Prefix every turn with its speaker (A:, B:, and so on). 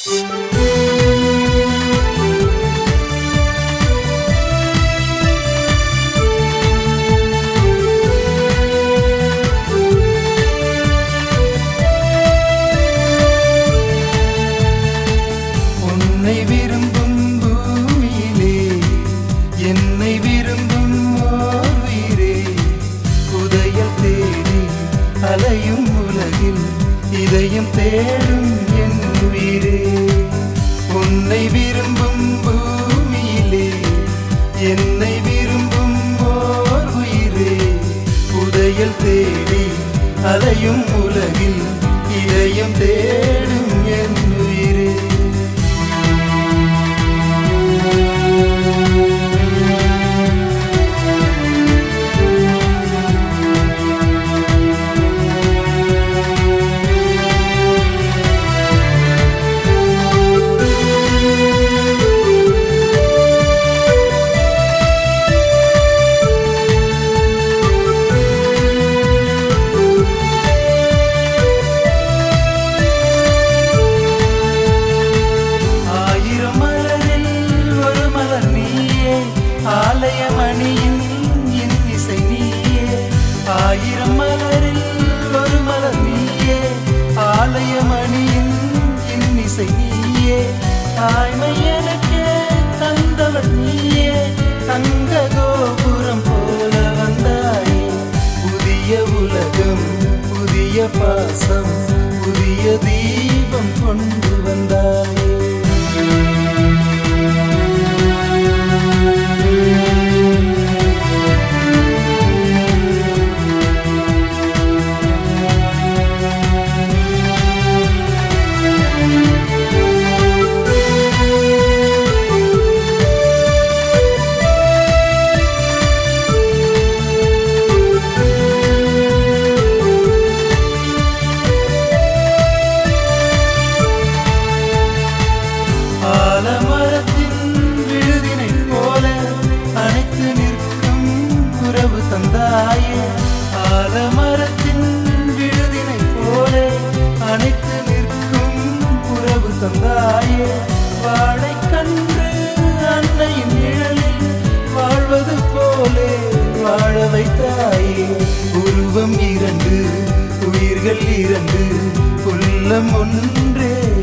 A: உன்னை விரும்பும் பூமியிலே என்னை விரும்பும் ஓர் உயிரே, உதயம் தேடி அலையும் உலகில் இதயம் தேடும் என் உயிரே. உன்னை விரும்பும் பூமியிலே என்னை விரும்பும் ஓர் உயிரே, உதயம் தேடி அலையும் உலகில் இதயம் தேடும் என் உயிரே. ஆலயமணியின் இன்னிசை நீயே, ஆயிரம் மலரில் ஒரு மலர் நீயே, ஆலயமணியின் இன்னிசை நீயே, தாய்மை எனக்கே தந்தவள் நீயே, தங்க கோபுரம் போல வந்தாயே, புதிய உலகம் புதிய பாசம் புதிய தீபம் கொண்டு வந்தாயே. ஆலமரத்தின் விழுதினை போல அணைத்து நிற்கும் உறவு தந்தாயே, ஆலமரத்தின் விழுதினை போல அணைத்து நிற்கும் உறவு தந்தாயே, வாழைக்கன்று அன்னையின் நிழலில் வாழ்வது போலே வாழ வைத்தாயே. உருவம் இரண்டு உயிர்கள் இரண்டு உள்ளம் ஒன்றே